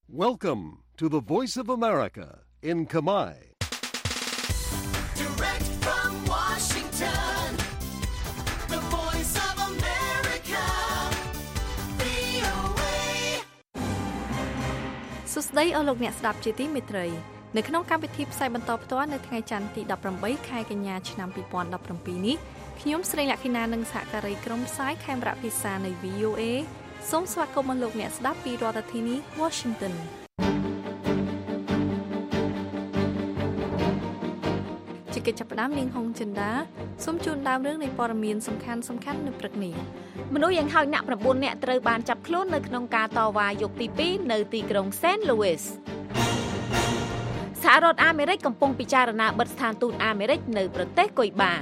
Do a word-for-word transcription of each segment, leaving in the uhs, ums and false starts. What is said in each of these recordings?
Welcome to the Voice of America in Khmer. Direct from Washington, the Voice of America, វី អូ เอសួស្តីអស់លោកអ្នកស្ដាប់ជាទីមេត្រីនៅក្នុងកម្មវិធីផ្សាយបន្តផ្ទាល់នៅថ្ងៃច័ន្ទទីដប់ប្រាំបីខែកញ្ញាឆ្នាំពីរពាន់ដប់ប្រាំពីរនេះខ្ញុំស្រីលក្ខិណានិងសហការីក្រុមផ្សាយខេមរៈភាសានៃ វី អូ เอ សូមស្វាគមន៍លោកអ្នកស្ដាប់ពីរដ្ឋធានី Washington ជាកិច្ចចាប់ផ្ដើមនាងហុងចិន្តាសូមជូនដើមរឿងនៃព័ត៌មានសំខាន់សំខាន់នៅព្រឹកនេះមនុស្សយ៉ាងហោចណាស់៩នាក់ត្រូវបានចាប់ខ្លួននៅក្នុងការតវ៉ាយប់ទីពីរនៅទីក្រុង Saint Louis សហរដ្ឋអាមេរិកកំពុងពិចារណាបិទស្ថានទូតអាមេរិកនៅប្រទេសគុយបា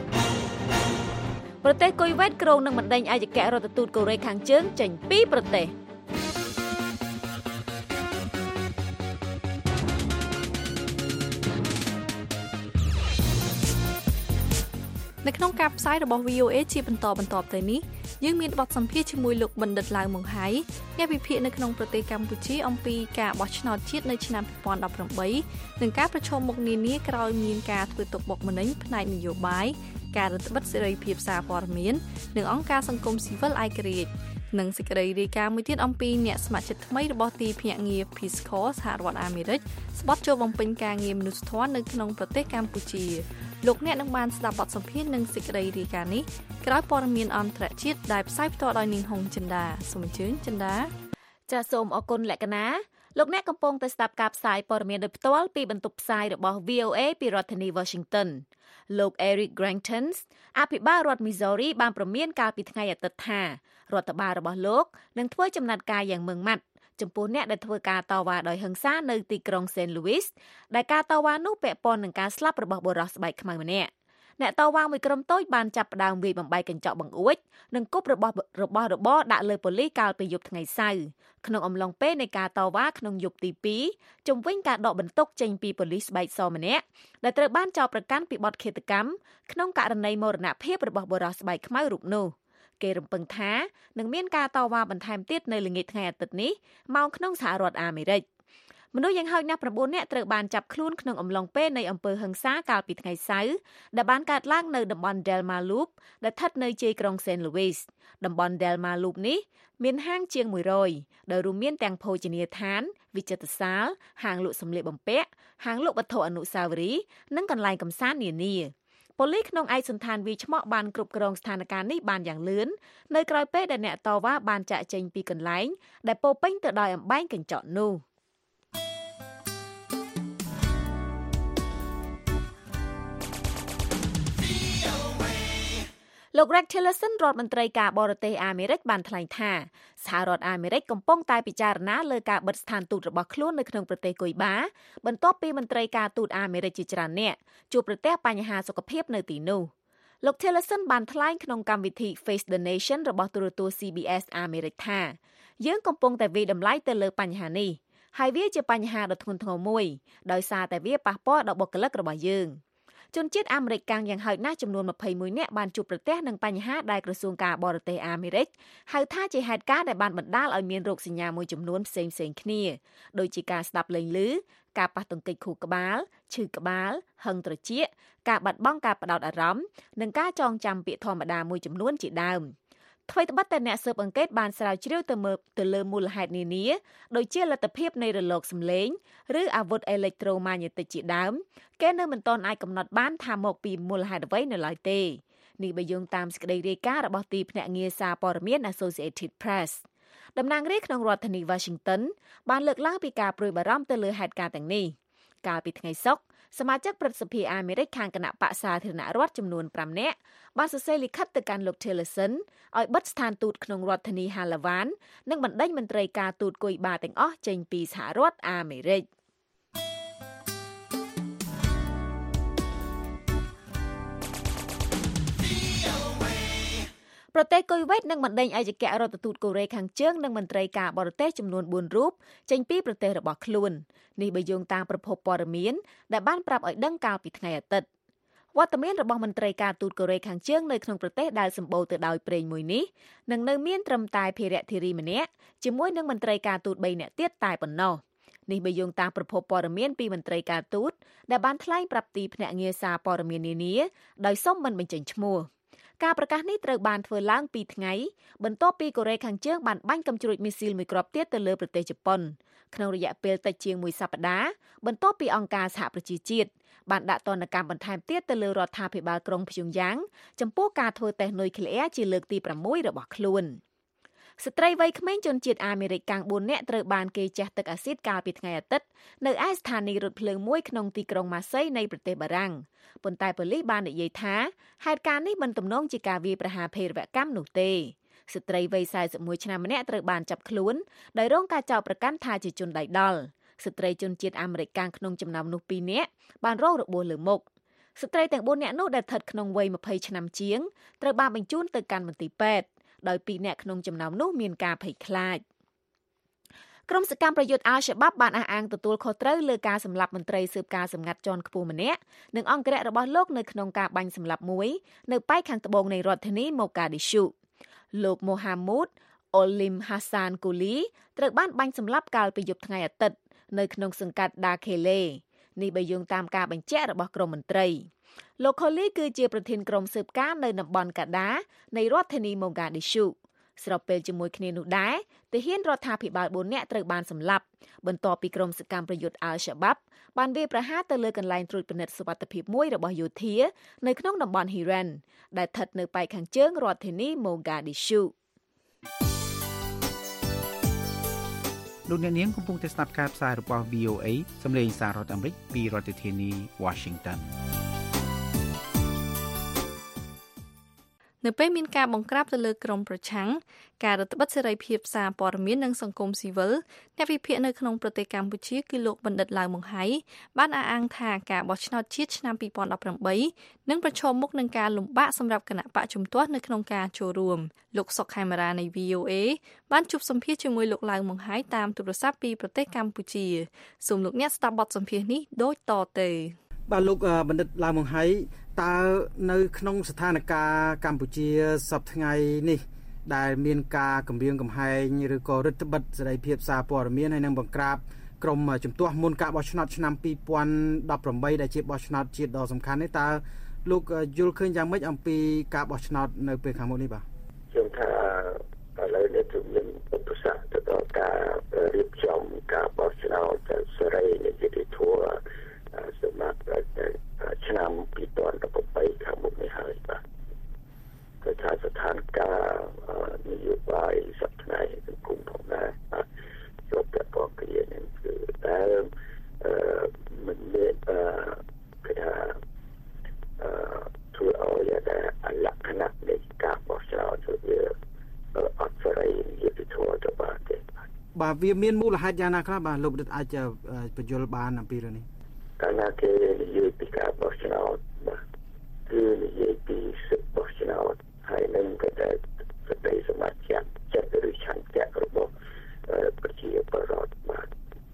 ប្រទេសគុយវ៉េតក្រុងនឹងបណ្ដេញឯកអគ្គរដ្ឋទូតកូរ៉េខាងជើងចេញពីប្រទេសនៅក្នុងការផ្សាយរបស់ វី អូ เอ ជាបន្តបន្ទាប់ទៅនេះយើងមានបទសម្ភាសន៍ជាមួយលោកបណ្ឌិតឡាវម៉ុងហៃអ្នកវិភាគនៅក្នុងប្រទេសកម្ពុជាអំពីការបោះឆ្នោតជាតិនៅឆ្នាំពីរពាន់ដប់ប្រាំបីនិងការប្រឈមមុខនានាក្រោយមានការធ្វើទុកបុកម្នេញផ្នែកនយោបាយការរឹតបន្តឹងសេរីភាពសារព័ត៌មាននិងអង្គការសង្គមស៊ីវិលឯករាជ្យនិងសេចក្តីរាយការណ៍មួយទៀតអំពីអ្នកស្ម័គ្រចិត្តថ្មីរបស់ទីភ្នាក់ងារ Peace Corps សហរដ្ឋអាមេរិកស្បត់ចូលបំពេញការងារមនុស្សធម៌នៅក្នុងប្រទេសកម្ពុជាលោកអ្នកនឹងបានស្ដាប់បទសម្ភាសន៍និងសេចក្តីរាយការណ៍នេះក្រោយព័ត៌មានអន្តរជាតិដែលផ្សាយផ្ទាល់ដោយនាងហុងចិន្តាសូមអញ្ជើញចិន្តាចាសសូមអរគុណលក្ខណាលោកអ្នកកំពុងតែស្ដាប់ការផ្សាយព័ត៌មានដោយផ្ទាល់ពីបន្ទប់ផ្សាយរបស់ វី អូ เอ ពីរដ្ឋធានី Washington លោក Eric Greitens អភិបាលរដ្ឋ Missouri បានព្រមានកាលពីថ្ងៃអាទិត្យថារដ្ឋបាលរបស់លោកនឹងធ្វើចំណាត់ការយ៉ាងម៉ឺងម៉ាត់ចំពោះអ្នកដែលធ្វើការតវ៉ាដោយហិង្សានៅទីក្រុង Saint Louis ដែលការតវ៉ានោះពាក់ព័ន្ធនឹងការស្លាប់របស់បុរសស្បែកខ្មៅម្នាក់អ្នកតវ៉ាមួយក្រុមតូចបានចាប់ផ្ដើមវាយបំបែកកញ្ចក់បង្អួចនិងគប់របស់របស់របរដាក់លើប៉ូលីសកាលពីយប់ថ្ងៃសៅរ៍ក្នុងអំឡុងពេលនៃការតវ៉ាក្នុងយប់ទីពីរជំវិញការដកបន្ទុកចេញពីប៉ូលីសស្បែកសម្នាក់ដែលត្រូវបានចោទប្រកាន់ពីបទឃាតកម្មក្នុងករណីមរណភាពរបស់បុរសស្បែកខ្មៅរូបនោះគេរំពឹងថានឹងមានការតវ៉ាបន្ថែមទៀតនៅល្ងាចថ្ងៃអាទិត្យនេះម៉ោងក្នុងសហរដ្ឋអាមេរិកមនុស្សយ៉ាងហោចណាស់៩នាក់ត្រូវបានចាប់ខ្លួនក្នុងអំឡុងពេលនៃអំពើហិង្សាកាលពីថ្ងៃសៅរ៍ដែលបានកើតឡើងនៅតំបន់ Delma Loop ដែលស្ថិតនៅជ័យក្រុង Saint Louis តំបន់ Delma Loop នេះមានហាងជាងមួយរយដែលរួមមានទាំងភោជនីយដ្ឋានវិចិត្រសាលហាងលក់សម្លៀកបំពាក់ហាងលក់វត្ថុអនុស្សាវរីយ៍និងកន្លែងកម្សាន្តនានាប៉ូលីសក្នុងឯកសណ្ឋានវាយឆ្មក់បានគ្រប់គ្រងស្ថានភាពនេះបានយ៉ាងលឿននៅក្រៅពេលដែលអ្នកតវ៉ាបានចាក់ចេញពីកន្លែងដែលពោពេញទៅដោយអំបែងកញ្ចក់នោះលោក Rex Tillerson រដ្ឋមន្ត្រីការបរទេសអាមេរិកបានថ្លែងថាសហរដ្ឋអាមេរិកកំពុងតែពិចារណាលើការបិទស្ថានទូតរបស់ខ្លួននៅក្នុងប្រទេសគុយបាបន្ទាប់ពីមន្ត្រីការទូតអាមេរិកជាច្រើននាក់ជួបប្រទះបញ្ហាសុខភាពនៅទីនោះលោក Tillerson បានថ្លែងក្នុងកម្មវិធី Face the Nation របស់ទូរទស្សន៍ ซี บี เอส អាមេរិកថាយើងកំពុងតែវាយតម្លៃទៅលើបញ្ហានេះហើយវាជាបញ្ហាដ៏ធ្ងន់ធ្ងរមួយដោយសារតែវាប៉ះពាល់ដល់បុគ្គលិករបស់យើងជនជាតិអាមេរិកកាំងយ៉ាងហោចណាស់ចំនួនម្ភៃមួយនាក់បានជួបប្រទះនឹងបញ្ហាដែលក្រសួងការបរទេសអាមេរិកហៅថាជាហេតុការណ៍ដែលបានបណ្ដាលឲ្យមានរោគសញ្ញាមួយចំនួនផ្សេងៗគ្នាដូចជាការស្ដាប់លែងឮការប៉ះទង្គិចខួរក្បាលឈឺក្បាលហឹងត្រចៀកការបាត់បង់ការផ្ដោតអារម្មណ៍និងការចងចាំពាក្យធម្មតាមួយចំនួនជាដើមថ្មីត្បិតតែអ្នកស៊ើបអង្កេតបានស្រាវជ្រាវទៅមើលទៅលើមូលហេតុនានាដូចជាលទ្ធភាពនៃរលកសំឡេងឬអាវុធអេឡិចត្រូម៉ាញ៉េទិកជាដើមគេនៅមិនទាន់អាចកំណត់បានថាមកពីមូលហេតុអ្វីនៅឡើយទេនេះបើយោងតាមសេចក្តីរាយការណ៍របស់ទីភ្នាក់ងារសារព័ត៌មាន Associated Press តំណាងរាស្ត្រក្នុងរដ្ឋធានី Washington បានលើកឡើងពីការព្រួយបារម្ភទៅលើហេតុការណ៍ទាំងនេះកាលពីថ្ងៃសុក្រសមាជិកព្រឹទ្ធសភាអាមេរិកខាងគណៈបក្សសាធារណរដ្ឋចំនួនប្រាំនាក់បានសរសេរលិខិតទៅកាន់លោក Tillerson ឲ្យបិទស្ថានទូតក្នុងរដ្ឋធានី Halavan និងបណ្ដេញមន្ត្រីការទូតគុយបាទាំងអស់ចេញពីសហរដ្ឋអាមេរិកប្រទេសគុយវ៉េតនឹងបណ្ដេញឯកអគ្គរដ្ឋទូតកូរ៉េខាងជើងនិងមន្ត្រីការបរទេសចំនួនបួនរូបចេញពីប្រទេសរបស់ខ្លួននេះបើយោងតាមប្រភពព័ត៌មានដែលបានប្រាប់ឲ្យដឹងកាលពីថ្ងៃអាទិត្យវត្តមានរបស់មន្ត្រីការទូតកូរ៉េខាងជើងនៅក្នុងប្រទេសដែលសម្បូរទៅដោយប្រេងមួយនេះនឹងនៅមានត្រឹមតែភារៈធារីម្នាក់ជាមួយនឹងមន្ត្រីការទូតបីនាក់ទៀតតែប៉ុណ្ណោះនេះបើយោងតាមប្រភពព័ត៌មានពីមន្ត្រីការទូតដែលបានថ្លែងប្រាប់ទីភ្នាក់ងារសារព័ត៌មាននានាដោយសុំមិនបញ្ចេញឈ្មោះការប្រកាសនេះត្រូវបានធ្វើឡើងពីថ្ងៃបន្ទាប់ពីកូរ៉េខាងជើងបានបាញ់កាំជ្រួចមីស៊ីលមួយគ្រាប់ទៀតទៅលើប្រទេសជប៉ុនក្នុងរយៈពេលតិចជាងមួយសប្តាហ៍បន្ទាប់ពីអង្គការសហប្រជាជាតិបានដាក់ទណ្ឌកម្មបន្ថែមទៀតទៅលើរដ្ឋាភិបាលក្រុងព្យុងយ៉ាងចំពោះការធ្វើតេស្តនុយក្លេអ៊ែរជាលើកទីប្រាំមួយរបស់ខ្លួនស្ត្រីវ័យក្មេងជនជាតិអាមេរិកកាំងបួននាក់ត្រូវបានគេជះទឹកអាស៊ីតកាលពីថ្ងៃអាទិត្យនៅឯស្ថានីយ៍រថភ្លើងមួយក្នុងទីក្រុងម៉ាស៊េយនៃប្រទេសបារាំងប៉ុន្តែប៉ូលីសបាននិយាយថាហេតុការណ៍នេះមិនទំនងជាការវាយប្រហារភេរវកម្មនោះទេស្ត្រីវ័យសែសិបមួយឆ្នាំម្នាក់ត្រូវបានចាប់ខ្លួនដោយរងការចោទប្រកាន់ថាជាជនដៃដល់ស្ត្រីជនជាតិអាមេរិកកាំងក្នុងចំណោមនោះពីរនាក់បានរងរបួសលើមុខស្ត្រីទាំងបួននាក់នោះដែលស្ថិតក្នុងវ័យម្ភៃឆ្នាំជាងត្រូវបានបញ្ជូនទៅកាន់មន្ទីរពេទ្យដោយពីរនាក់ក្នុងចំណោមនោះមានការភ័យខ្លាចក្រុមសកម្មប្រយុទ្ធអាល់ឆាបាប់បានអះអាងទទួលខុសត្រូវលើការសម្លាប់មន្ត្រីស៊ើបការសម្ងាត់ជាន់ខ្ពស់ម្នាក់និងអង្គរៈរបស់លោកនៅក្នុងការបាញ់សម្លាប់មួយនៅប៉ែកខាងត្បូងនៃរដ្ឋធានីម៉ូកាឌីឈូលោកម៉ូហាមូដអូលីមហាសានគូលីត្រូវបានបាញ់សម្លាប់កាលពីយប់ថ្ងៃអាទិត្យនៅក្នុងសង្កាត់ដាខេលេនេះបើយោងតាមការបញ្ជាក់របស់ក្រមមន្ត្រីលោកខូលីគឺជាប្រធានក្រុមស៊ើបការនៅតំបន់កាដានៃរដ្ឋធានីម៉ូកាឌីឈូស្របពេលជាមួយគ្នានោះដែរទាហានរដ្ឋាភិបាលបួននាក់ត្រូវបានសម្លាប់បន្ទាប់ពីក្រុមសកម្មប្រយុទ្ធអាល់ឆាបាប់បានវាយប្រហារទៅលើកន្លែងត្រួតពិនិត្យសុវត្ថិភាពមួយរបស់យោធានៅក្នុងតំបន់ហ៊ីរ៉ានដែលស្ថិតនៅប៉ែកខាងជើងរដ្ឋធានីម៉ូកាឌីឈូលោកអ្នកនាងកំពុងតែស្ដាប់ការផ្សាយរបស់ វី អូ เอ សំឡេងសាររដ្ឋអាមេរិកពីរដ្ឋធានី Washington នៅពេលមានការបង្ក្រាបទៅលើក្រមប្រឆាំងការរឹតបន្តឹងសេរីភាពសារព័ត៌មាននិងសង្គមស៊ីវិលអ្នកវិភាគនៅក្នុងប្រទេសកម្ពុជាគឺលោកបណ្ឌិតឡាវម៉ុងហៃបានអះអាងថាការបោះឆ្នោតជាតិឆ្នាំពីរពាន់ដប់ប្រាំបីនឹងប្រឈមមុខនឹងការលំបាកសម្រាប់គណៈបកជំទាស់នៅក្នុងការចូលរួមលោកសុកខេមរានៃ វី អូ เอ បានជួបសម្ភាសជាមួយលោកឡាវម៉ុងហៃតាមទូរស័ព្ទពីប្រទេសកម្ពុជាសូមលោកអ្នកស្ដាប់បទសម្ភាសនេះដូចតទៅបាទលោកបណ្ឌិតឡាវម៉ុងហៃតើនៅក្នុងស្ថានភាពកម្ពុជាសប្តាហ៍ថ្ងៃនេះដែលមានការគម្រាមកំហែងឬក៏រដ្ឋបិទសេរីភាពសារព័ត៌មានហើយនឹងបង្ក្រាបក្រមជំទាស់មុនការបោះឆ្នោតឆ្នាំពីរពាន់ដប់ប្រាំបីដែលជាបោះឆ្នោតជាតិដ៏សំខាន់នេះតើលោកយល់ឃើញយ៉ាងម៉េចអំពីការបោះឆ្នោតនៅពេលខាងមុខនេះបាទខ្ញុំថាឥឡូវនេះគឺមានឧបសគ្គទៅដល់ការរៀបចំការបោះឆ្នោតសេរីនិងយុត្តិធម៌សម្រាប់ឆ្នាំពីរពាន់ដប់ប្រាំបីខាងមុខនេះហើយបាទគឺថាស្ថានភាពនយោបាយសប្តាហ៍សង្គមផងដែរជាប់ពាក់ព័ន្ធគ្នានឹងគឺតែមិនមានគេថាធ្វើឲ្យតែលក្ខណៈនៃការបោះឆ្នោតវាអត់សេរីយុត្តិធម៌ទៅបាទទេបាទវាមានមូលហេតុយ៉ាងណាខ្លះបាទលោកបណ្ឌិតអាចបញ្យល់បានអំពីរឿងនេះកាលណាគេនិយាយពីការបោះឆ្នោតបាទគឺនិយាយពីសិទ្ធិបោះឆ្នោតហើយនឹងក៏តែសេចក្តីសម្រេចចិត្តឬឆន្ទៈរបស់ប្រជាពលរដ្ឋបាទ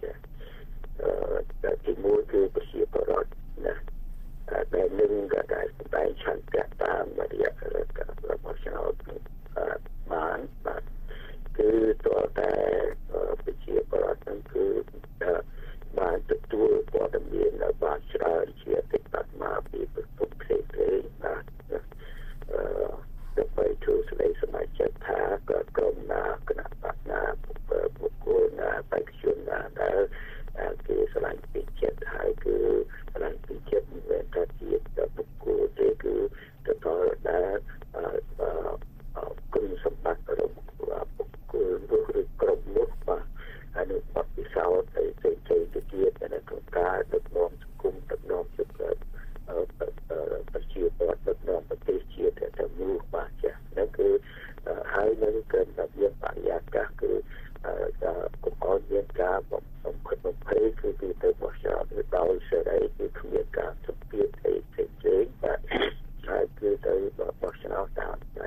តែទីមួយគឺប្រជាពលរដ្ឋណាតែនឹងក៏តែស្ដែងឆន្ទៈតាមរយៈការបោះឆ្នោតបានបាទគឺតើតែប្រជាពលរដ្ឋនឹងគឺបានទទួលព័ត៌មានបានច្រើនជាតិចបាត់មកពីប្រភពផ្សេងៗបាទអឺដើម្បីជួយស្ដីសម្រេចចិត្តថាក្រុមណាគណៈបកណាបុគ្គលណាបេក្ខជនណាដែលគេឆ្លាញ់ពីចិត្តហើយគឺឆ្លាញ់ពីចិត្តមិនថាជាបុគ្គលទេគឺទៅដល់ដែលគុណសម្បត្តិរបស់បុគ្គលនោះឬក្រុមនោះបាទហើយនឹងបទពិសោធន៍ទៅទៅទៅទៀតនៅក្នុងការដឹកនាំសង្គមដឹកនាំចិត្តប្រជាពលរដ្ឋដឹកនាំប្រទេសជាតិទៅមូលបាទចា៎នោះគឺហើយនឹងគឺតែមានបរិយាកាសគឺកុំឲ្យមានការបំផិតបំភ័យគឺគឺទៅបោះឆ្នោតដោយសេរីគឺគ្មានការសម្ពាធអីផ្សេងៗបាទហើយគឺទៅបោះឆ្នោតតាម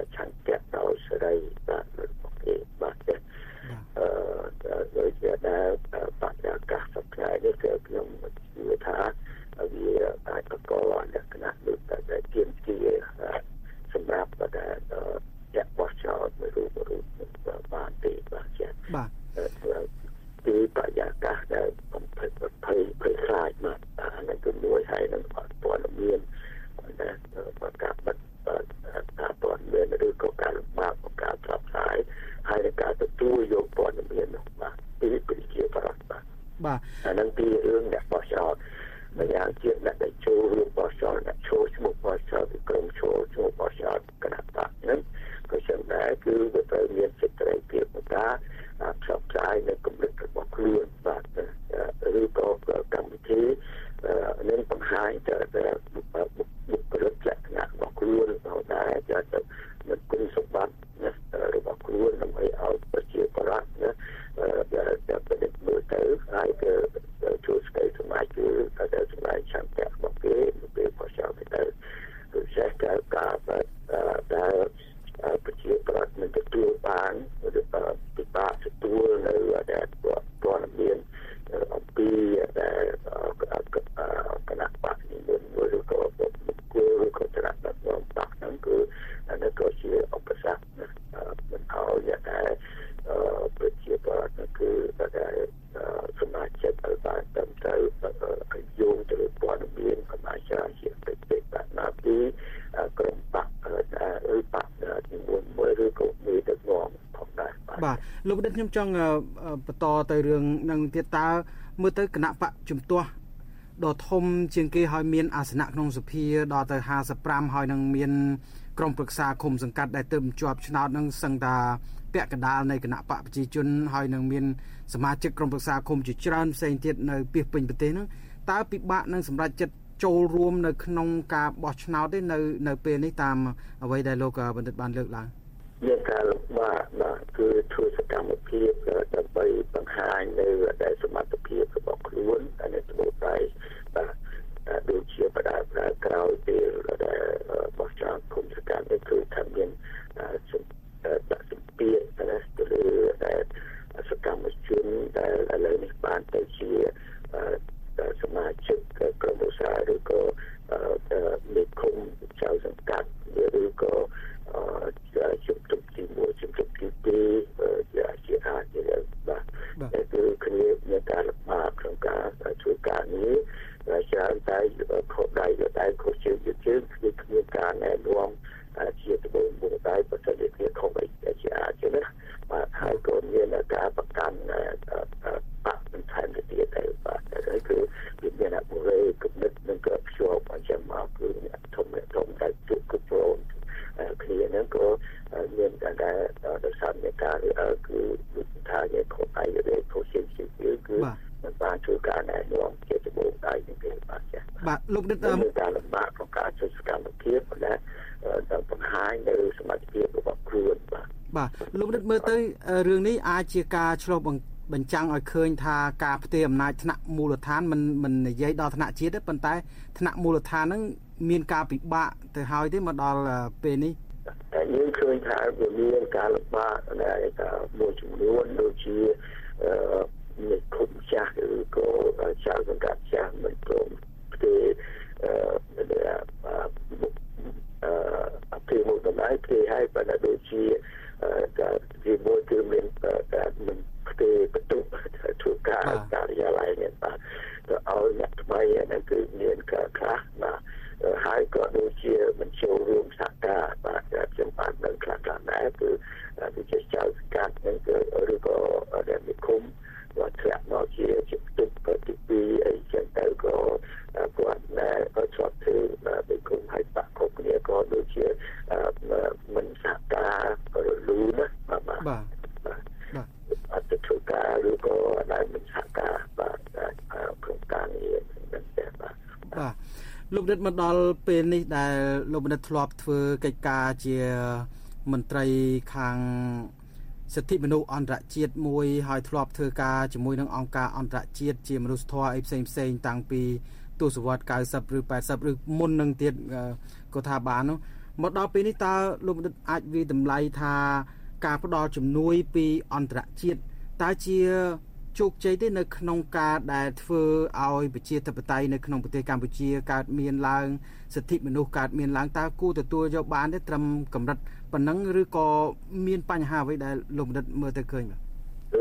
យាកាសដែលបំផិតភ័យភ័យខ្លាចមកអានេះគឺមួយហើយនឹងព័ត៌មានដែលប្រកាសបិទការព័ត៌មានឬក៏ការលំបាកของការផ្សព្វផ្សាយហើយនឹងការទទួលយកព័ត៌មាននោះបាទពីប្រជាប្រដ្ឋបាទបាទអានឹងពីរឿងអ្នកបោះឆ្នោតម្យ៉ាងទៀតអ្នកដែលចូលរួមបោះឆ្នោតអ្នកចូលឈ្មោះបោះឆ្នោតពីក្រុមចូលឈ្មោះបោះឆ្នោតគណៈបកហ្នឹងក៏ចឹងដែរគឺវាត្រូវមានសិទ្ធិភាពក្នុងការផ្សព្វផ្សាយនៅកម្រិតរបស់ខ្លួនបាទឬក៏កម្មវិធីនឹងបង្ហាញទៅបុគ្គលិកលក្ខណៈរបស់ខ្លួនទៅដែរចាទៅមិនគុណសម្បត្តិរបស់ខ្លួនដើម្បីឲ្យប្រជាប្រដ្ឋណាដែលប្រតិបត្តិមើលទៅហើយទៅជួយស្គាល់សមាជិកទៅសម្រាប់ឆន្ទៈរបស់គេពេលបោះឆ្នោតទៅគឺចេះការការដែលប្រជាប្រដ្ឋមិនទទួលបានឬពិបាកទទួលនៅដែលព័ត៌មានអំពីដែលគណៈបកនេះមួយឬក៏បុគ្គលឬក៏គណៈបកហ្នឹងគឺអានេះក៏ជាឧបសគ្គមិនឲ្យតែប្រជាប្រដ្ឋគឺតែសមាជិកឲ្យបានត្រឹមត្រូវយោងទៅព័ត៌មានកន្លែងច្រើនជាពេកពេកបាទណាពីក្រុមបកឬបកទីមួយមួយឬក៏មានទៅងផងដែរបាទលោកបណ្ឌិតខ្ញុំចង់បន្តទៅរឿងនឹងទៀតតើមើលទៅគណៈបកជំទាស់ដ៏ធំជាងគេហើយមានអាសនៈក្នុងសភាដល់ទៅห้าสิบห้าហើយនឹងមានក្រុមប្រឹក្សាឃុំសង្កាត់ដែលទើបជាប់ឆ្នោតនឹងសឹងតាពាក់កណ្ដាលនៃគណៈបកប្រជាជនហើយនឹងមានសមាជិកក្រុមប្រឹក្សាឃុំជាច្រើនផ្សេងទៀតនៅពាសពេញប្រទេសហ្នឹងតើពិបាកនឹងសម្រាប់ចិត្តចូលរួមនៅក្នុងការបោះឆ្នោតទេនៅនៅពេលនេះតាមអ្វីដែលលោកបណ្ឌិតបានលើកឡើងមានការលំបាកបាទគឺធ្វើសកម្មភាពដើម្បីបង្ហាញនៅដែលសមត្ថភាពរបស់ខ្លួនហើយនៅក្នុងដៃបាទដូចជាបដាបដាក្រោយពេលដែលបោះឆ្នោតគុំសកម្មនេះគឺថាមានដាក់សម្ពាធណាទៅលើដែលសកម្មជនដែលឥឡូវនេះបានទៅជាសមាជិកក្រុមប្រឹក្សាឬក៏មេឃុំចៅសង្កាត់ឬក៏ជំទប់ទីមួយជំទប់ទីពីរជាជាអាចបាទតែគឺគ្នាមានការលំបាកក្នុងការធ្វើការនេះហើយច្រើនតែខុសដៃដៃខុសជើងជើងគឺគ្មានការណែនាំជាត្បូងមួយដៃប្រសិទ្ធភាពខុសអីជាអាចណាបាទហើយក៏មានការប្រកាន់បាក់បន្ថែមទៅទៀតទៅបាទហើយគឺវាមានអបុរេគំនិតនឹងក៏ភ្ជាប់អញ្ចឹងមកគឺធំធំតែជួបគ្រប់គ្រងគ្នាហ្នឹងក៏មានតែដោយសារនៃការគឺថាជាខុសដៃឬខុសជើងជើងគឺមិនបានជួយការណែនាំជាត្បូងដៃនេះទេបាទចា៎បាទលោកបណ្ឌិតមានការលំបាកក្នុងការជួយសកម្មភាពដែលបង្ហាញនៅសមត្ថភាពរបស់ខ្លួនបាទបាទលោកបណ្ឌិតមើលទៅរឿងនេះអាចជាការឆ្លុះបញ្ចាំងឲ្យឃើញថាការផ្ទេរអំណាចថ្នាក់មូលដ្ឋានមិនមិននិយាយដល់ថ្នាក់ជាតិទេប៉ុន្តែថ្នាក់មូលដ្ឋានហ្នឹងមានការពិបាកទៅហើយទេមកដល់ពេលនេះតែយើងឃើញថាវាមានការលំបាកដែលថាមួយចំនួនដូចជាមានគុំចាស់ឬក៏ចៅសង្កាត់ចាស់មិនព្រមផ្ទេរអឺអភិមុខតំណែងផ្ទេរឲ្យបើដូចជាការទីមួយគឺមានការមិនផ្ទេរបន្ទុកធ្វើការការិយាល័យនេះបាទទៅឲ្យអ្នកថ្មីហ្នឹងគឺមានការខ្លះបាទហើយក៏ដូចជាមិនចូលរួមសហការបាទខ្ញុំបានដឹងខ្លះៗដែរគឺវាជាចៅសង្កាត់ហ្នឹងគឺឬក៏ដែលមានគុំគាត់ធ្លាក់មកជាជាផ្ទុកទីពីរអីចឹងទៅក៏គាត់ណែក៏ជាប់ធ្វើដោយគុំឲ្យបាក់គ្រប់គ្នាក៏ដូចជាមិនសហការក៏លូនណាបាទបាទអត់ទៅធ្វើការឬក៏ដែលមិនសហការបាទក្នុងការងារហ្នឹងតែបាទបាទលោកបណ្ឌិតមកដល់ពេលនេះដែលលោកបណ្ឌិតធ្លាប់ធ្វើកិច្ចការជាមន្ត្រីខាងសិទ្ធិមនុស្សអន្តរជាតិមួយហើយធ្លាប់ធ្វើការជាមួយនឹងអង្គការអន្តរជាតិជាមនុស្សធម៌អីផ្សេងផ្សេងតាំងពីទសវត្សរ៍九十ឬแปดสิบឬមុននឹងទៀតក៏ថាបាននោះមកដល់ពេលនេះតើលោកបណ្ឌិតអាចវិតម្លៃថាការផ្ដល់ជំនួយពីអន្តរជាតិតើជាជោគជ័យទេនៅក្នុងការដែលធ្វើឲ្យប្រជាធិបតេយ្យនៅក្នុងប្រទេសកម្ពុជាកើតមានឡើងសិទ្ធិមនុស្សកើតមានឡើងតើគួរទទួលយកបានទេត្រឹមកម្រិតប៉ុណ្ណឹងឬក៏មានបញ្ហាអ្វីដែលលោកបណ្ឌិតមើលទៅឃើញបាទលទ្ធផ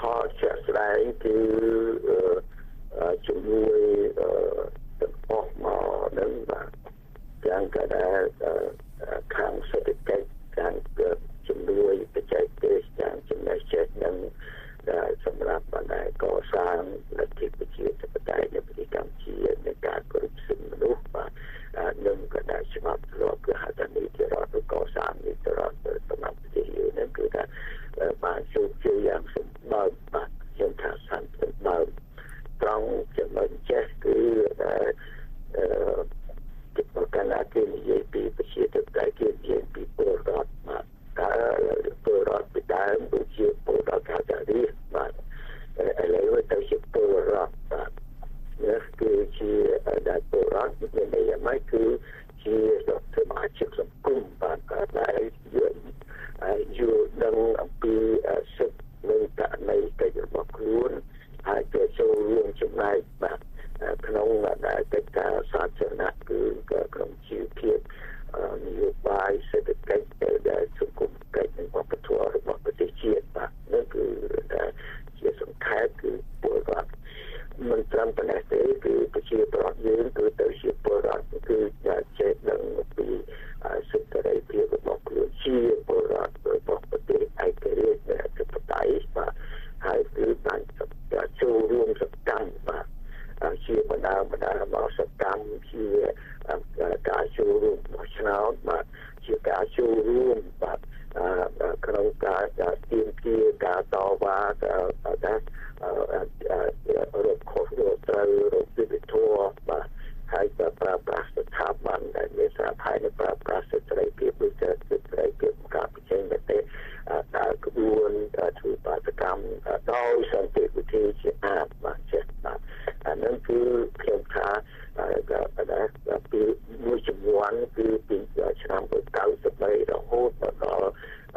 ផលជាក់ស្ដែងគឺជំនួយទាំងអស់មកនឹងបាទយ៉ាងក៏ដែរខាងសេដ្ឋកិច្ចខាងជំនួយបច្ចេកទេសខាងចំណេះចេះនឹងដែលសម្រាប់បណ្ដាកសាងលទ្ធិប្រជាធិបតេយ្យនៅប្រទេសកម្ពុជានៃការគោរពសិទ្ធិមនុស្សបាទនឹងក៏ដែរច្បាប់ទ្រព្យគឺហៅថានីតិរដ្ឋកសាងនីតិរដ្ឋសម្រាប់ប្រទេសយើងនឹងគឺថាបានជោគជ័យយ៉ាងសម្បើមបាទខ្ញុំថាសន្តិសម្បើមត្រង់ចំណុចចេះគឺដែលអឺពីកណ្ដាលគេនិយាយពីប្រជាធិបតេយ្យគេនិយាយពីពលរដ្ឋបាទតើពលរដ្ឋពីដើមគឺជាពលរដ្ឋកាតារីបាទឥឡូវទៅជាពលរដ្ឋបាទនេះគឺជាដែលពលរដ្ឋមានន័យយ៉ាងម៉េចគឺជាសមាជិកសង្គមបាទក៏ដែលយល់យល់ដឹងអំពីសិទ្ធិនិងករណីកិច្ចរបស់ខ្លួនហើយក៏ចូលរួមចំណែកបាទក្នុងដែលកិច្ចការសាធារណៈគឺក្នុងជីវភាពនយោបាយសេដ្ឋកិច្ចដែលសង្គមកិច្ចនិងវប្បធម៌របស់ប្រទេសជាតិបាទនោះគឺជាសំខាន់គឺពលរដ្ឋមិនត្រឹមតែទេគឺប្រជាពលរដ្ឋយើងគឺទៅជាពលរដ្ឋគឺចេះដឹងពីសិទ្ធិសេរីភាពរបស់ខ្លួនជាពលរដ្ឋរបស់ប្រទេសឯករាជ្យនៃអធិបតេយ្យបាទហើយគឺបានចូលរួមសកម្មបាទជាបណ្ដាបណ្ដាមកសកម្មជាការចូលរួមមកឆ្នោតបាទជាការចូលរួមបាទក្នុងការទាមទារការតវ៉ាការរកខុសរកត្រូវរកយុត្តិធម៌បាទហើយក៏ប្រើប្រាស់ស្ថាប័នដែលមានសារផាយនៅប្រើប្រាស់សិទ្ធិសេរីភាពដូចជាសិទ្ធិសេរីភាពការបញ្ចេញមតិដើរក្បួនធ្វើបាតកម្មដោយសន្តិវិធីជាអាតបាទចេះបាទអានឹងគឺខ្ញុំថាក៏ពីមួយចំនួនគឺពីឆ្នាំ九十រហូតដល់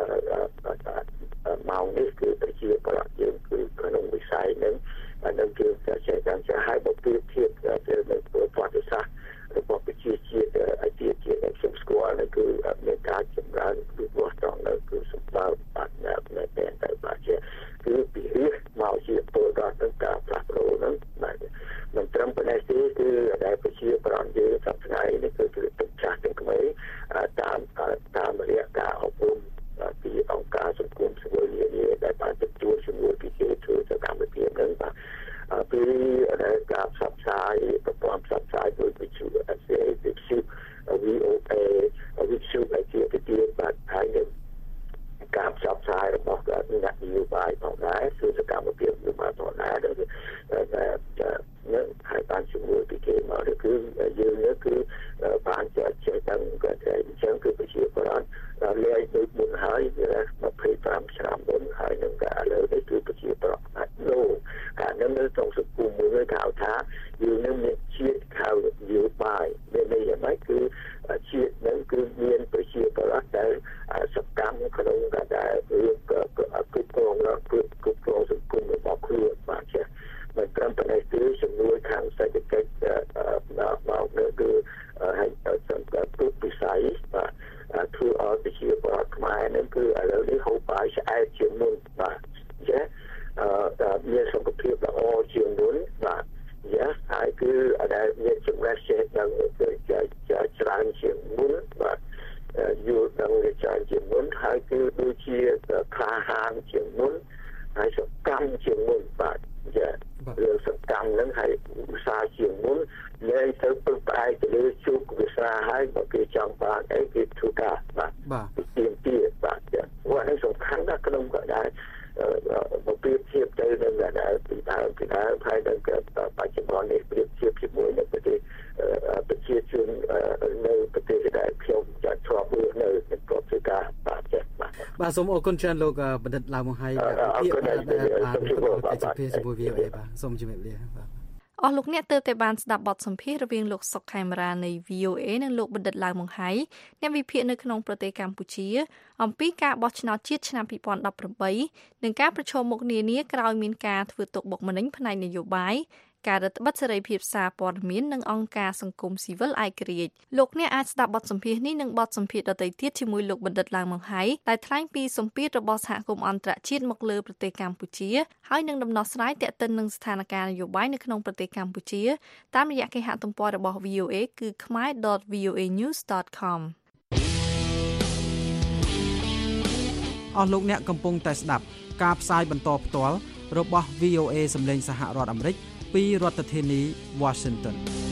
ម៉ោងនេះគឺប្រជាពលរដ្ឋយើងគឺក្នុងវិស័យនឹងនឹងគឺចេះតាមចាឲ្យបើប្រៀបធៀបទៅនឹងប្រវត្តិសាស្ត្ររបស់ប្រជាជាតិអាស៊ីជាតិខ្ញុំស្គាល់នោះគឺមានការចម្រើនពីវត្តត្រង់នោះគឺសម្បើមបាទនៅតែទៅបាទជាគឺពីរិះមកជាពលរដ្ឋនឹងការផ្លាស់ប្ដូរនោះបាទមិនត្រឹមប៉ុណ្ណេះទេគឺដែលប្រជាពលរដ្ឋយើងសប្តាហ៍នេះគឺគឺទឹកចាស់ទាំងក្មេងតាមតាមរយៈការអប់រំពីអង្គការសង្គមស៊ីវិលនេះដែលបានទទួលជាមួយពីគេធ្វើសកម្មភាពនឹងបាទពីការផ្សព្វផ្សាយប្រព័ន្ធផ្សព្វផ្សាយដោយវិទ្យុ เอส เอ វិទ្យុ វី អូ เอ វិទ្យុអាស៊ីអាគ្នេយ៍បាទហើយនឹងការផ្សព្វផ្សាយរបស់អ្នកនយោបាយផងដែរគឺសកម្មភាពរបស់ផងដែរដែលនឹងហើយបានជាមួយពីគេមកគឺយើងនេះគឺបានចេះចេះទាំងក៏តែអញ្ចឹងគឺប្រជាពលរដ្ឋលេខដូចមុនហើយវា25ឆ្នាំមុនហើយនឹងក៏ឥឡូវនេះគឺប្រជាពលរដ្ឋអាចនោះការនឹងនៅក្នុងសង្គមមួយគេហៅថាយើងនឹងមានជាតិខៅនយោបាយមានន័យយ៉ាងម៉េចគឺជាតិនឹងគឺមានប្រជាពលរដ្ឋដែលសកម្មក្នុងការដែលរឿងគ្រប់គ្រងគ្រប់គ្រប់គ្រងសង្គមរបស់ខ្លួនបាទចេះមិនត្រឹមតែទេជំនួយខាងសេដ្ឋកិច្ចមកនោះគឺឲ្យសម្រាប់គ្រប់វិស័យបាទធ្វើឲ្យប្រជាពលរដ្ឋខ្មែរនឹងគឺឥឡូវនេះហូបបាយឆ្អែតជាងមុនបាទចេះមានសុខភាពល្អជាងមុនបាទយ៉ាហើយគឺដែលមានចំណេះចេះដឹងគឺច្រើនជាងមុនបាទយល់ដឹងច្រើនជាងមុនហើយគឺដូចជាក្លាហានជាងមុនហើយសកម្មជាងមុនបាទយ៉ារឿងសកម្មនឹងហើយវិសាជាងមុនលែងទៅពឹងផ្អែកទៅលើជោគវិសាហើយបើគេចង់បានអីគេធ្វើការបាទបាទទៀមទាបាទចាព្រោះនេះសំខាន់ណាស់ក្នុងក៏ដែរបើប្រៀបធៀបទៅនឹងដែលពីដើមពីដើមហើយនឹងបច្ចុប្បន្ននេះប្រៀបធៀបជាមួយនឹងប្រទេសប្រជាជននៅប្រទេសដែលខ្ញុំចាត់ធ្លាប់រស់នៅក្នុងប្រទេសការបាទចាបាទបាទសូមអរគុណច្រើនលោកបណ្ឌិតឡាវម៉ុងហៃពាក្យដែលបានជម្រាបជាមួយ វី អូ เอ បាទសូមជម្រាបលាបាទអស់លោកអ្នកទើបតែបានស្ដាប់បទសម្ភាសន៍រវាងលោកសុកខេមរានៃ វី អូ เอ និងលោកបណ្ឌិតឡាវម៉ុងហៃអ្នកវិភាគនៅក្នុងប្រទេសកម្ពុជាអំពីការបោះឆ្នោតជាតិឆ្នាំពីរពាន់ដប់ប្រាំបីនិងការប្រឈមមុខនានាក្រោយមានការធ្វើទុកបុកម្នេញផ្នែកនយោបាយការរដ្ឋបတ်សេរីភាពសារព័ត៌មាននិងអង្គការសង្គមស៊ីវិលឯករាជ្យលោកអ្នកអាចស្ដាប់បទសម្ភាសន៍នេះនិងបទសម្ភាសន៍ដទៃទៀតជាមួយលោកបណ្ឌិតឡើងមកហើយដែលថ្លែងពីសម្ពាធរបស់សហគមន៍អន្តរជាតិមកលើប្រទេសកម្ពុជាហើយនឹងដំណោះស្រាយទាក់ទិននឹងស្ថានភាពនយោបាយនៅក្នុងប្រទេសកម្ពុជាតាមរយៈគេហទំព័ររបស់ V O A គឺ khmer dot v o a news dot com អស់លោកអ្នកកំពុងតែស្ដាប់ការផ្សាយបន្តផ្ទាល់របស់ V O A សម្លេងសហរដ្ឋអាមេរិកពីរដ្ឋធានី Washington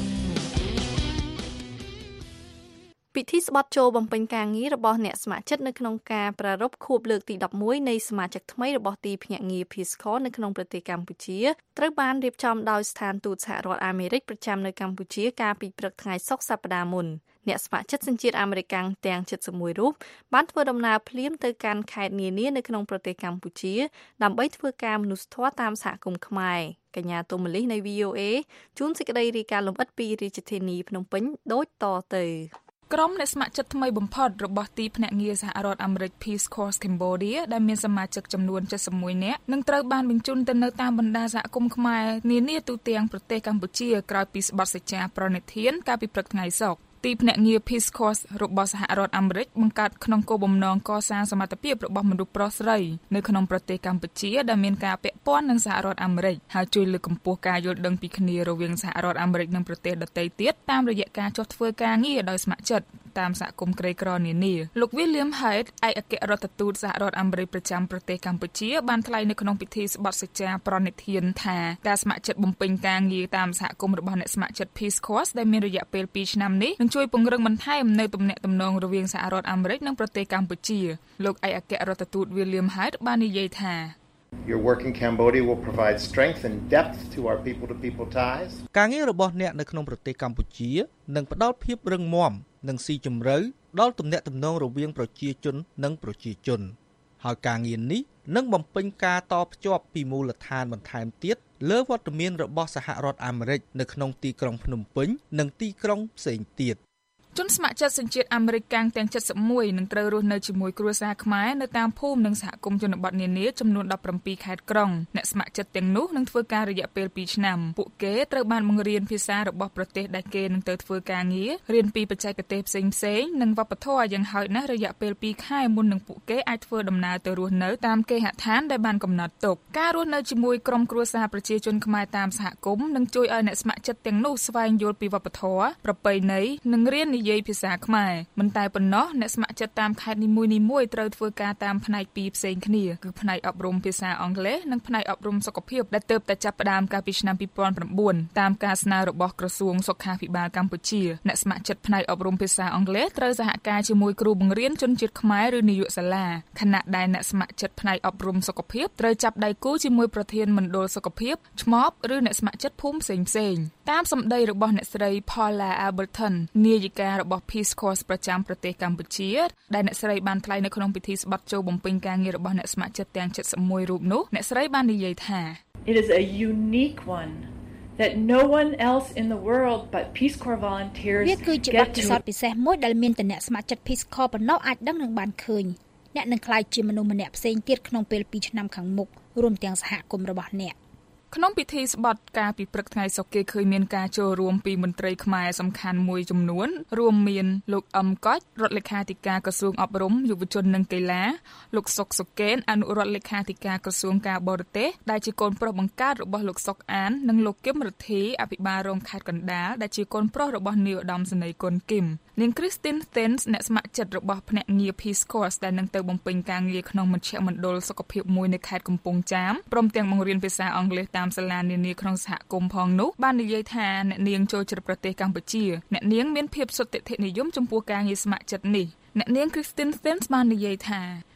ពិធីស្បត់ចូលបំពេញការងាររបស់អ្នកស្ម័គ្រចិត្តនៅក្នុងការប្រារព្ធខួបលើកទីដប់មួយនៃសមាជិកថ្មីរបស់ទីភ្នាក់ងារ Peace Corps នៅក្នុងប្រទេសកម្ពុជាត្រូវបានរៀបចំដោយស្ថានទូតសហរដ្ឋអាមេរិកប្រចាំនៅកម្ពុជាកាលពីព្រឹកថ្ងៃសុក្រសប្តាហ៍មុនអ្នកស្ម័គ្រចិត្តសញ្ជាតិអាមេរិកទាំងเจ็ดสิบเอ็ดរូបបានធ្វើដំណើរភ្លាមទៅកាន់ខេត្តនានានៅក្នុងប្រទេសកម្ពុជាដើម្បីធ្វើការមនុស្សធម៌តាមសហគមន៍ខ្មែរកញ្ញាទុំមលីនៃ V O A ជួនសេចក្តីរាយការណ៍លម្អិតពីរាជធានីភ្នំពេញដូចតទៅក្រុមអ្នកស្ម័គ្រចិត្តថ្មីបំផុតរបស់ទីភ្នាក់ងារសហរដ្ឋអាមេរិក Peace Corps Cambodia ដែលមានសមាជិកចំនួនเจ็ดสิบเอ็ดនាក់នឹងត្រូវបានបញ្ជូនទៅនៅតាមបណ្ដាសហគមន៍ខ្មែរនានាទូទាំងប្រទេសកម្ពុជាក្រោយពីស្បត់សេចក្ដីប្រណិធានកាលពីព្រឹកថ្ងៃសុក្រទីភ្នាក់ងារ Peace Corps របស់សហរដ្ឋអាមេរិកបង្កើតក្នុងគោលបំណងកសាងសមត្ថភាពរបស់មនុស្សប្រុសស្រីនៅក្នុងប្រទេសកម្ពុជាដែលមានការពាក់ព័ន្ធនឹងសហរដ្ឋអាមេរិកហើយជួយលើកកម្ពស់ការយល់ដឹងពីគ្នារវាងសហរដ្ឋអាមេរិកនិងប្រទេសដទៃទៀតតាមរយៈការចុះធ្វើការងារដោយស្ម័គ្រចិត្តតាមសហគមន៍ក្រីក្រនានាលោក William Hyde ឯកអគ្គរដ្ឋទូតសហរដ្ឋអាមេរិកប្រចាំប្រទេសកម្ពុជាបានថ្លែងនៅក្នុងពិធីស្បត់សេចក្ដីប្រណិធានថាការស្ម័គ្រចិត្តបំពេញការងារតាមសហគមន៍របស់អ្នកស្ម័គ្រចិត្ត Peace Corps ដែលមានរយៈពេលពីរឆ្នាំនេះនឹងជួយពង្រឹងបន្ថែមនៅទំនាក់ទំនងរវាងសហរដ្ឋអាមេរិកនិងប្រទេសកម្ពុជាលោកឯកអគ្គរដ្ឋទូត William Hyde បាននិយាយថា Your work in Cambodia will provide strength and depth to our people to people ties. ការងាររបស់អ្នកនៅក្នុងប្រទេសកម្ពុជានឹងផ្ដល់ភាពរឹងមាំនិងស៊ីជម្រៅដល់ទំនាក់ទំនងរវាងប្រជាជននិងប្រជាជនហើយការងារនេះនឹងបំពេញការតភ្ជាប់ពីមូលដ្ឋានបន្ថែមទៀតលើវត្តមានរបស់សហរដ្ឋអាមេរិកនៅក្នុងទីក្រុងភ្នំពេញនិងទីក្រុងផ្សេងទៀតជនស្ម័គ្រចិត្តសញ្ជាតិអាមេរិកកាំងទាំងเจ็ดสิบเอ็ดនឹងត្រូវរស់នៅជាមួយគ្រួសារខ្មែរនៅតាមភូមិនិងសហគមន៍ជនបទនានាចំនួនដប់ប្រាំពីរខេត្តក្រុងអ្នកស្ម័គ្រចិត្តទាំងនោះនឹងធ្វើការរយៈពេលពីរឆ្នាំពួកគេត្រូវបានបង្រៀនភាសារបស់ប្រទេសដែលគេនឹងទៅធ្វើការងាររៀនពីបច្ចេកទេសផ្សេងផ្សេងនិងវប្បធម៌យ៉ាងហោចណាស់រយៈពេលពីរខែមុននឹងពួកគេអាចធ្វើដំណើរទៅរស់នៅតាមគេហដ្ឋានដែលបានកំណត់ទុកការរស់នៅជាមួយក្រុមគ្រួសារប្រជាជនខ្មែរតាមសហគមន៍នឹងជួយឲ្យអ្នកស្ម័គ្រចិត្តទាំងនោះស្វែងយល់ពីវប្បធម៌ប្រពៃណីនិងរៀននិយាយភាសាខ្មែរមិនតែប៉ុណ្ណោះអ្នកស្ម័គ្រចិត្តតាមខេត្តនីមួយៗត្រូវធ្វើការតាមផ្នែកពីរផ្សេងគ្នាគឺផ្នែកអប់រំភាសាអង់គ្លេសនិងផ្នែកអប់រំសុខភាពដែលទើបតែចាប់ផ្ដើមកាលពីឆ្នាំពីរពាន់ប្រាំបួនតាមការស្នើរបស់ក្រសួងសុខាភិបាលកម្ពុជាអ្នកស្ម័គ្រចិត្តផ្នែកអប់រំភាសាអង់គ្លេសត្រូវសហការជាមួយគ្រូបង្រៀនជនជាតិខ្មែរឬនាយកសាលាខណៈដែលអ្នកស្ម័គ្រចិត្តផ្នែកអប់រំសុខភាពត្រូវចាប់ដៃគូជាមួយប្រធានមណ្ឌលសុខភាពឆ្មបឬអ្នកស្ម័គ្រចិត្តភូមិផ្សេងផ្សេងតាមសម្ដីរបស់អ្នកស្រី Paula Alberton នាយិការបស់ Peace Corps ប្រចាំប្រទេសកម្ពុជាដែលអ្នកស្រីបានថ្លែងនៅក្នុងពិធីស្បត់ចូលបំពេញការងាររបស់អ្នកស្ម័គ្រចិត្តទាំងเจ็ดสิบเอ็ดរូបនោះអ្នកស្រីបាននិយាយថា It is a unique one that no one else in the world but Peace Corps volunteers វាគឺជាបទពិសោធន៍ពិសេសមួយដែលមានតែអ្នកស្ម័គ្រចិត្ត Peace Corps ប៉ុណ្ណោះអាចដឹងនិងបានឃើញអ្នកនឹងក្លាយជាមនុស្សម្នាក់ផ្សេងទៀតក្នុងពេលពីរឆ្នាំខាងមុខរួមទាំងសហគមន៍របស់អ្នកក្នុងពិធីស្បត់ការពីព្រឹកថ្ងៃសុក្រគេឃើញមានការចូលរួមពីមន្ត្រីខ្មែរសំខាន់មួយចំនួនរួមមានលោកអឹមកុចរដ្ឋលេខាធិការក្រសួងអប់រំយុវជននិងកីឡាលោកសុកសុកេនអនុរដ្ឋលេខាធិការក្រសួងការបរទេសដែលជាកូនប្រុសបង្កើតរបស់លោកសុកអាននិងលោកគឹមរិទ្ធីអភិបាលរងខេត្តកណ្ដាលដែលជាកូនប្រុសរបស់នាយឧត្តមសេនីយ៍គុណគឹមនាង Christine Stens អ្នកស្ម័គ្រចិត្តរបស់ភ្នាក់ងារ Peace Corps ដែលនឹងទៅបំពេញការងារក្នុងមជ្ឈមណ្ឌលសុខភាពមួយនៅខេត្តកំពង់ចាមព្រមទាំងបង្រៀនភាសាអង់គ្លេសតាមសាលានានាក្នុងសហគមន៍ផងនោះបាននិយាយថាអ្នកនាងចូលចិត្តប្រទេសកម្ពុជាអ្នកនាងមានភាពសុទ្ធិដ្ឋិនិយមចំពោះការងារស្ម័គ្រចិត្តនេះអ្នកនាង Christine Stens បាននិយាយថា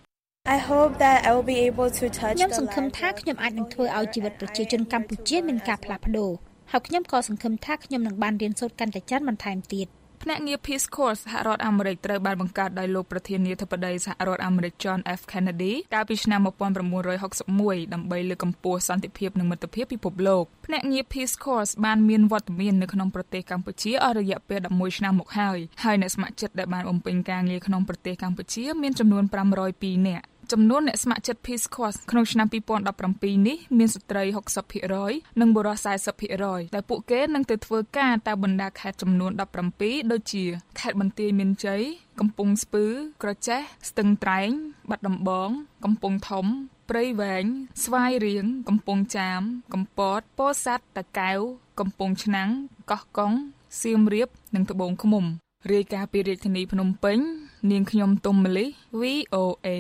I hope that I will be able to touch ខ្ញុំសង្ឃឹមថាខ្ញុំអាចនឹងធ្វើឲ្យជីវិតប្រជាជនកម្ពុជាមានការផ្លាស់ប្ដូរហើយខ្ញុំក៏សង្ឃឹមថាខ្ញុំនឹងបានរៀនសូត្រកាន់តែច្រើនបន្ថែមទៀតភ្នាក់ងារ Peace Corps សហរដ្ឋអាមេរិកត្រូវបានបង្កើតដោយលោកប្រធានាធិបតីសហរដ្ឋអាមេរិក John F Kennedy កាលពីឆ្នាំnineteen sixty-oneដើម្បីលើកកម្ពស់សន្តិភាពនិងមិត្តភាពពិភពលោកភ្នាក់ងារ Peace Corps បានមានវត្តមាននៅក្នុងប្រទេសកម្ពុជាអស់រយៈពេលelevenឆ្នាំមកហើយហើយអ្នកស្ម័គ្រចិត្តដែលបានបំពេញការងារក្នុងប្រទេសកម្ពុជាមានចំនួនfive hundred twoនាក់ចំនួនអ្នកស្ម័គ្រចិត្ត Peace Corps ក្នុងឆ្នាំពីរពាន់ដប់ប្រាំពីរនេះមានស្ត្រី ហុកសិបភាគរយ និងបុរស សែនសិបភាគរយ ដែលពួកគេនឹងទៅធ្វើការតាមបណ្ដាខេត្តចំនួនដប់ប្រាំពីរដូចជាខេត្តបន្ទាយមានជ័យ កំពង់ស្ពឺ ក្រចេះ ស្ទឹងត្រែង បាត់ដំបង កំពង់ធំ ព្រៃវែង ស្វាយរៀង កំពង់ចាម កំពត ពោធិ៍សាត់ តាកែវ កំពង់ឆ្នាំង កោះកុង សៀមរាប និងត្បូងឃ្មុំរាយការណ៍ពីរាជធានីភ្នំពេញនាងខ្ញុំទុំម៉ាលី វី អូ เอ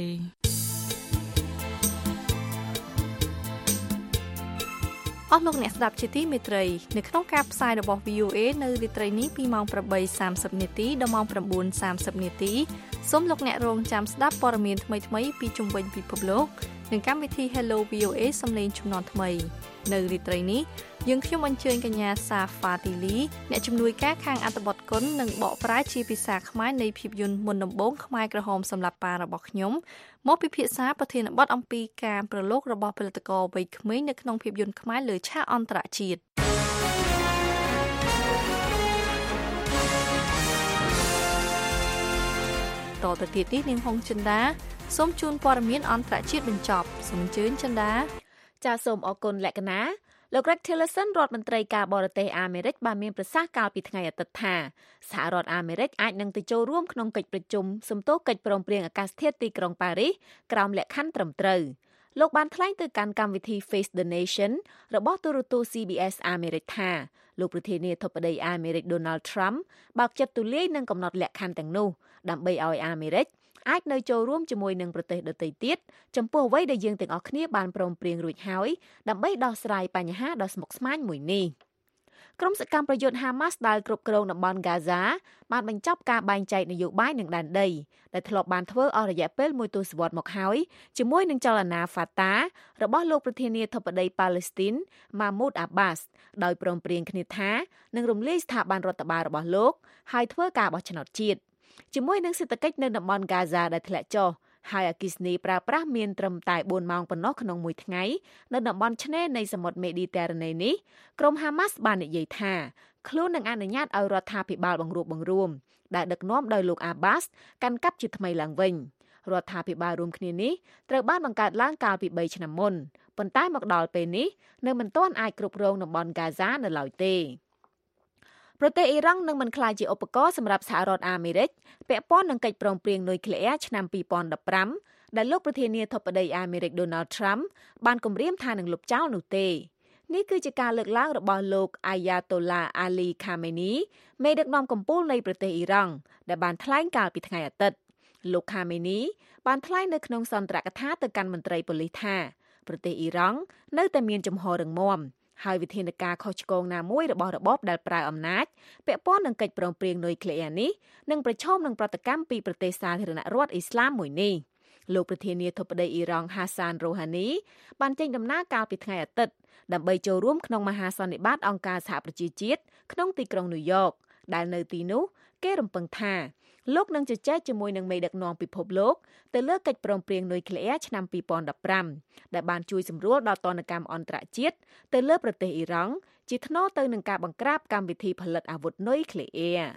អស់លោកអ្នកស្ដាប់ជាទីមេត្រីនៅក្នុងការផ្សាយរបស់ វី អូ เอ នៅរាត្រីនេះពីម៉ោង ប្រាំបីសាមសិប នាទីដល់ម៉ោង ប្រាំបួនសាមសិប នាទីសូមលោកអ្នករងចាំស្ដាប់ព័ត៌មានថ្មីៗពីជុំវិញពិភពលោកនិងកម្មវិធី Hello វី អូ เอ សំឡេងជំនាន់ថ្មីនៅរាត្រីនេះយើងខ្ញុំអញ្ជើញកញ្ញាសាហ្វាទីលីអ្នកជំនួយការខាងអត្ថបទគុណនិងបកប្រែជាភាសាខ្មែរនៃភាពយន្តមុនដំបូងខ្មែរក្រហមសម្រាប់ប៉ារបស់ខ្ញុំមកពិភាក្សាប្រធានបទអំពីការប្រឡូករបស់ផលិតករវ័យក្មេងនៅក្នុងភាពយន្តខ្មែរលើឆាកអន្តរជាតិតទៅទៀតនេះនាងហុងចិន្តាសូមជូនព័ត៌មានអន្តរជាតិបញ្ចប់សូមអញ្ជើញចិន្តាចាសសូមអរគុណលក្ខណាលោក Rex Tillerson រដ្ឋមន្ត្រីការបរទេសអាមេរិកបានមានប្រសាសន៍កាលពីថ្ងៃអាទិត្យថាសហរដ្ឋអាមេរិកអាចនឹងទៅចូលរួមក្នុងកិច្ចប្រជុំសំទោសកិច្ចព្រមព្រៀងអាកាសធាតុទីក្រុងប៉ារីសក្រោមលក្ខខណ្ឌត្រឹមត្រូវលោកបានថ្លែងទៅកាន់កម្មវិធី Face the Nation របស់ទូរទស្សន៍ ซี บี เอส អាមេរិកថាលោកប្រធានាធិបតីអាមេរិក Donald Trump បើកចិត្តទូលាយនឹងកំណត់លក្ខខណ្ឌទាំងនោះដើម្បីឲ្យអាមេរិកអាចនៅចូលរួមជាមួយនឹងប្រទេសដទៃទៀតចំពោះអ្វីដែលយើងទាំងអស់គ្នាបានព្រមព្រៀងរួចហើយដើម្បីដោះស្រាយបញ្ហាដ៏ស្មុគស្មាញមួយនេះក្រុមសកម្មប្រយុទ្ធ Hamas ដែលគ្រប់គ្រងតំបន់ Gaza បានបញ្ចប់ការបែងចែកនយោបាយនឹងដែនដីដែលធ្លាប់បានធ្វើអស់រយៈពេលមួយទសវត្សរ៍មកហើយជាមួយនឹងចលនា Fatah របស់លោកប្រធានាធិបតីប៉ាឡេស្ទីន Mahmoud Abbas ដោយព្រមព្រៀងគ្នាថានឹងរំលាយស្ថាប័នរដ្ឋបាលរបស់លោកហើយធ្វើការបោះឆ្នោតជាតិជាមួយនឹងសេដ្ឋកិច្ចនៅតំបន់ Gaza ដែលធ្លាក់ចុះហើយអគ្គិសនីប្រើប្រាស់មានត្រឹមតែបួនម៉ោងប៉ុណ្ណោះក្នុងមួយថ្ងៃនៅតំបន់ឆ្នេរនៃសមុទ្រមេឌីទែរ៉ាណេនេះក្រុម Hamas បាននិយាយថាខ្លួននឹងអនុញ្ញាតឲ្យរដ្ឋាភិបាលបង្រួបបង្រួមដែលដឹកនាំដោយលោក Abbas កាន់កាប់ជាថ្មីឡើងវិញរដ្ឋាភិបាលរួមគ្នានេះត្រូវបានបង្កើតឡើងកាលពីបីឆ្នាំមុនប៉ុន្តែមកដល់ពេលនេះនៅមិនទាន់អាចគ្រប់គ្រងតំបន់ Gaza នៅឡើយទេប្រទេសអ៊ីរ៉ង់នឹងមិនក្លាយជាឧបករណ៍សម្រាប់សហរដ្ឋអាមេរិកពាក់ព័ន្ធនឹងកិច្ចព្រមព្រៀងនុយក្លេអ៊ែរឆ្នាំពីរពាន់ដប់ប្រាំដែលលោកប្រធានាធិបតីអាមេរិក Donald Trump បានគម្រាមថានឹងលុបចោលនោះទេនេះគឺជាការលើកឡើងរបស់លោក Ayatollah Ali Khamenei មេដឹកនាំកំពូលនៃប្រទេសអ៊ីរ៉ង់ដែលបានថ្លែងកាលពីថ្ងៃអាទិត្យលោក Khamenei បានថ្លែងនៅក្នុងសន្ទរកថាទៅកាន់មន្ត្រីប៉ូលីសថាប្រទេសអ៊ីរ៉ង់នៅតែមានជំហររឹងមាំហើយវិធានការខុសឆ្គងណាមួយរបស់របបដែលប្រើអំណាចពាក់ព័ន្ធនឹងកិច្ចព្រមព្រៀងនុយក្លេអ៊ែរនេះនឹងប្រឈមនឹងប្រតិកម្មពីប្រទេសសាធារណរដ្ឋអ៊ីស្លាមមួយនេះលោកប្រធានាធិបតីអ៊ីរ៉ង់ Hassan Rouhani បានចេញដំណើរកាលពីថ្ងៃអាទិត្យដើម្បីចូលរួមក្នុងមហាសន្និបាតអង្គការសហប្រជាជាតិក្នុងទីក្រុងញូវយ៉កដែលនៅទីនោះគេរំពឹងថាលោកនឹងជជែកជាមួយនឹងមេដឹកនាំពិភពលោកទៅលើកិច្ចព្រមព្រៀងនុយក្លេអ៊ែរឆ្នាំពីរពាន់ដប់ប្រាំដែលបានជួយសម្រួលដល់ទណ្ឌកម្មអន្តរជាតិទៅលើប្រទេសអ៊ីរ៉ង់ជាថ្នូរទៅនឹងការបង្ក្រាបកម្មវិធីផលិតអាវុធនុយក្លេអ៊ែរ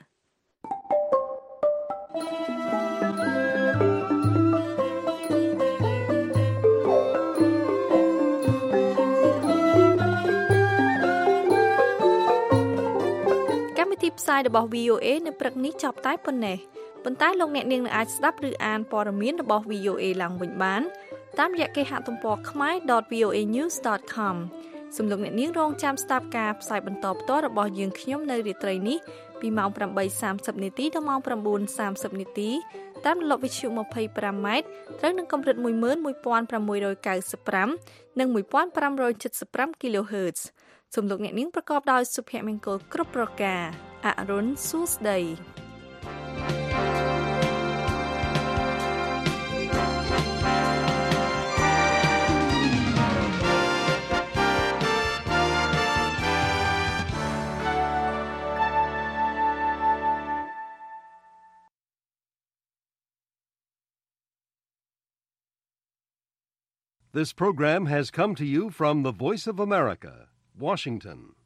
ទីផ្សាយរបស់ វី អូ เอ នៅព្រឹកនេះចប់តែប៉ុណ្ណេះប៉ុន្តែលោកអ្នកនាងនឹងអាចស្ដាប់ឬអានព័ត៌មានរបស់ វី អូ เอ ឡើងវិញបានតាមរយៈគេហទំព័រ khmae dot v o a news dot com សូមលោកអ្នកនាងរងចាំស្ដាប់ការផ្សាយបន្តផ្ទាល់របស់យើងខ្ញុំនៅរាត្រីនេះពីម៉ោងប្រាំបីសាមសិបនាទីដល់ម៉ោងប្រាំបួនសាមសិបនាទីតាមរលកវិទ្យុ ម្ភៃប្រាំម៉ែត្រត្រូវនឹងកម្រិត មួយម៉ឺនមួយពាន់ប្រាំមួយរយកៅសិបប្រាំ និង មួយពាន់ប្រាំរយចិតសិបប្រាំ kHz សូមលោកអ្នកនាងប្រកបដោយសុភមង្គលគ្រប់ប្រការអរុនសួស្ដី This program has come to you from the Voice of America, Washington.